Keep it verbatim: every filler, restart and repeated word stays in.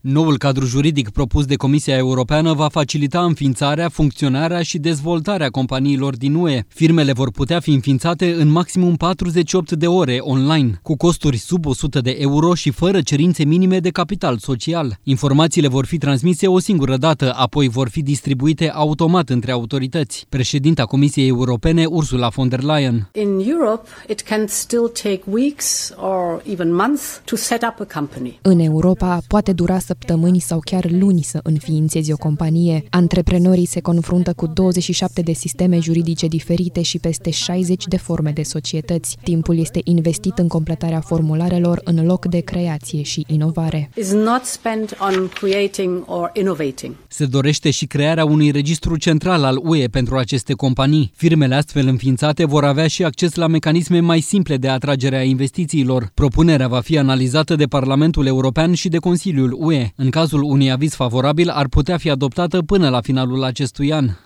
Noul cadru juridic propus de Comisia Europeană va facilita înființarea, funcționarea și dezvoltarea companiilor din U E. Firmele vor putea fi înființate în maximum patruzeci și opt de ore online, cu costuri sub o sută de euro și fără cerințe minime de capital social. Informațiile vor fi transmise o singură dată, apoi vor fi distribuite automat între autorități. Președinta Comisiei Europene, Ursula von der Leyen. In Europe, it can still take weeks or even months to set up a company. În Europa poate dura săptămâni sau chiar luni să înființezi o companie. Antreprenorii se confruntă cu douăzeci și șapte de sisteme juridice diferite și peste șaizeci de forme de societăți. Timpul este investit în completarea formularelor în loc de creație și inovare. Is not spent on creating or innovating. Se dorește și crearea unui registru central al U E pentru aceste companii. Firmele astfel înființate vor avea și acces la mecanisme mai simple de atragere a investițiilor. Propunerea va fi analizată de Parlamentul European și de Consiliul U E. În cazul unui aviz favorabil, ar putea fi adoptată până la finalul acestui an.